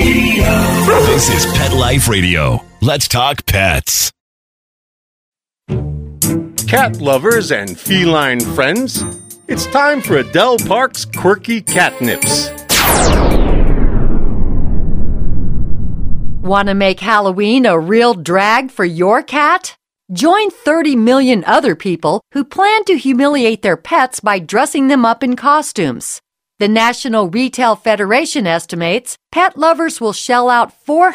This is Pet Life Radio. Let's talk pets. Cat lovers and feline friends, it's time for Adele Park's Quirky Catnips. Want to make Halloween a real drag for your cat? Join 30 million other people who plan to humiliate their pets by dressing them up in costumes. The National Retail Federation estimates pet lovers will shell out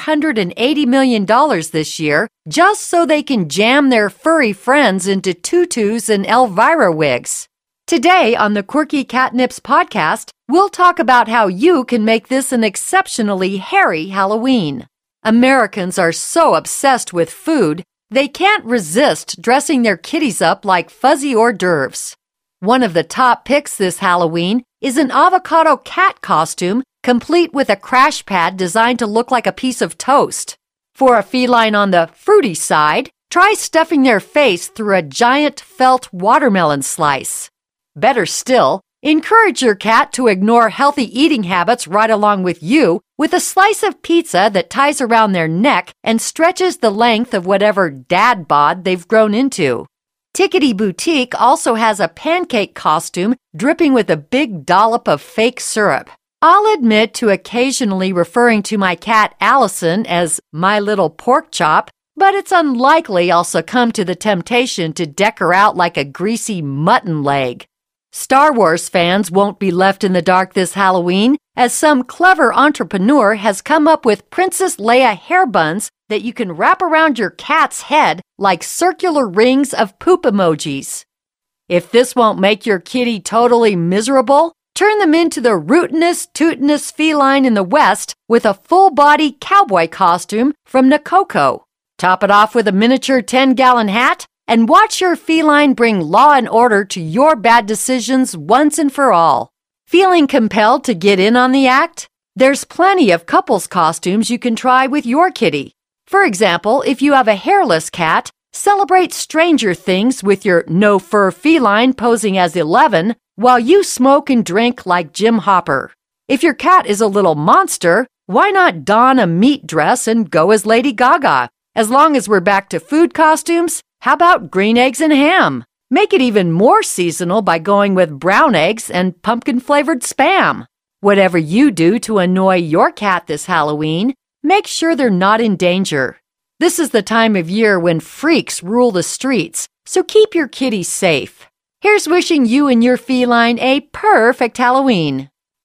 $480 million this year just so they can jam their furry friends into tutus and Elvira wigs. Today on the Quirky Catnips podcast, we'll talk about how you can make this an exceptionally hairy Halloween. Americans are so obsessed with food, they can't resist dressing their kitties up like fuzzy hors d'oeuvres. One of the top picks this Halloween is an avocado cat costume complete with a crash pad designed to look like a piece of toast. For a feline on the fruity side, try stuffing their face through a giant felt watermelon slice. Better still, encourage your cat to ignore healthy eating habits right along with you with a slice of pizza that ties around their neck and stretches the length of whatever dad bod they've grown into. Tickety Boutique also has a pancake costume dripping with a big dollop of fake syrup. I'll admit to occasionally referring to my cat Allison as my little pork chop, but it's unlikely I'll succumb to the temptation to deck her out like a greasy mutton leg. Star Wars fans won't be left in the dark this Halloween, as some clever entrepreneur has come up with Princess Leia hair buns that you can wrap around your cat's head like circular rings of poop emojis. If this won't make your kitty totally miserable, turn them into the rootinest, tootinest feline in the West with a full-body cowboy costume from Nakoko. Top it off with a miniature 10-gallon hat, and watch your feline bring law and order to your bad decisions once and for all. Feeling compelled to get in on the act? There's plenty of couples costumes you can try with your kitty. For example, if you have a hairless cat, celebrate Stranger Things with your no-fur feline posing as 11 while you smoke and drink like Jim Hopper. If your cat is a little monster, why not don a meat dress and go as Lady Gaga? As long as we're back to food costumes, how about green eggs and ham? Make it even more seasonal by going with brown eggs and pumpkin-flavored Spam. Whatever you do to annoy your cat this Halloween, make sure they're not in danger. This is the time of year when freaks rule the streets, so keep your kitty safe. Here's wishing you and your feline a perfect Halloween.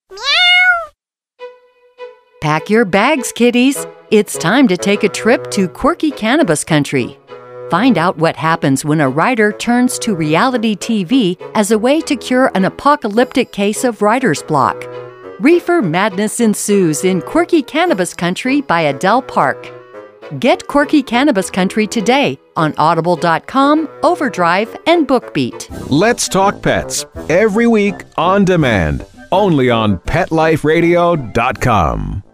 Meow! Pack your bags, kitties. It's time to take a trip to quirky cannabis country. Find out what happens when a writer turns to reality TV as a way to cure an apocalyptic case of writer's block. Reefer madness ensues in Quirky Cannabis Country by Adele Park. Get Quirky Cannabis Country today on Audible.com, Overdrive, and BookBeat. Let's Talk Pets, every week on demand, only on PetLifeRadio.com.